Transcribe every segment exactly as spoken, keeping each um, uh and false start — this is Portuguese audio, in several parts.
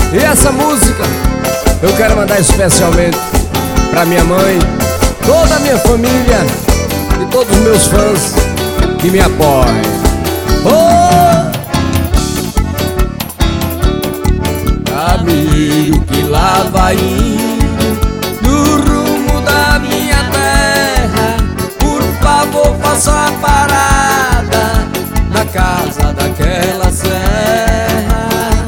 E essa música eu quero mandar especialmente pra minha mãe, toda a minha família e todos os meus fãs que me apoiam. Oh! Caminho que lá vai indo no rumo da minha terra, por favor faça a parada na casa daquela serra.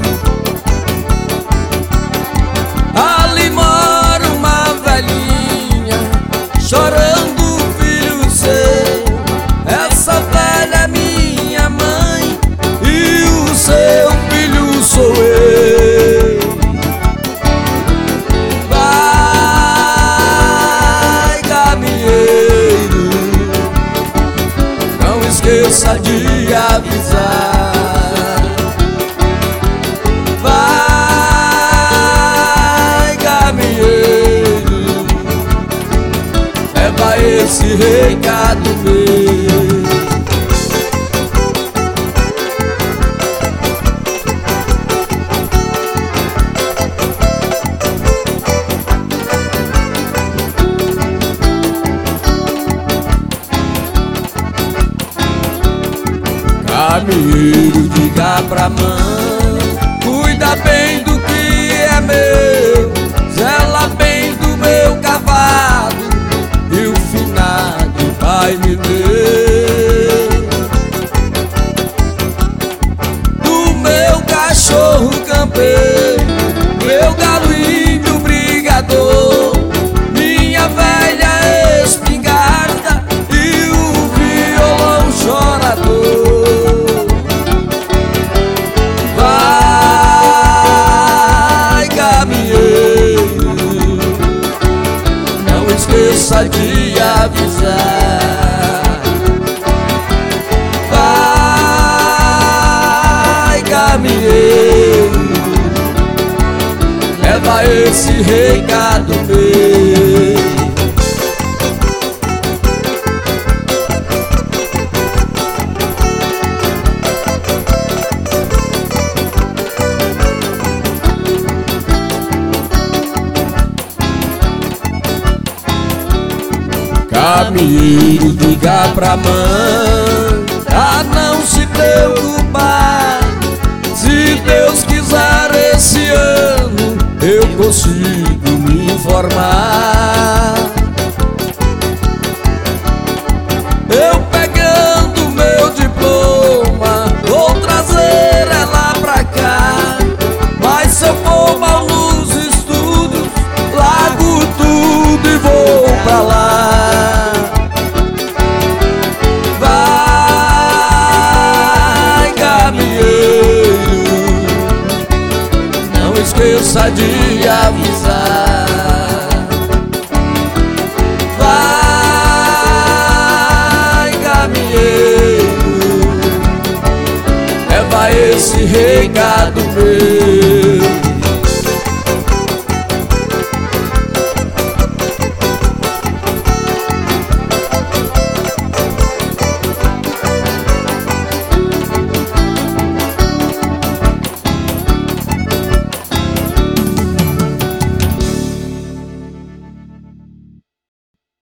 Ali mora uma velhinha chorando o filho seu. Essa velha é minha mãe e o seu filho sou eu. Vai, caminheiro, não esqueça de avisar. Vai, caminheiro, leva esse recado meu. Caminheiro, diga pra mãe, cuida bem do que é meu, zela bem do meu cavalo e o finado vai me ver. Do meu cachorro campeiro, meu galinho brigador, minha velha espingarda e o violão chorador. Esqueça de avisar. Vai, caminheiro, leva esse recado meu. Caminheiro, diga pra mãe a não se preocupar. Se Deus quiser esse ano eu consigo me informar. Eu pegando meu diploma vou trazer ela pra cá. Mas se eu for mal nos estudos, largo tudo e vou pra lá. Esqueça de avisar. Vai, caminheiro, leva esse recado meu.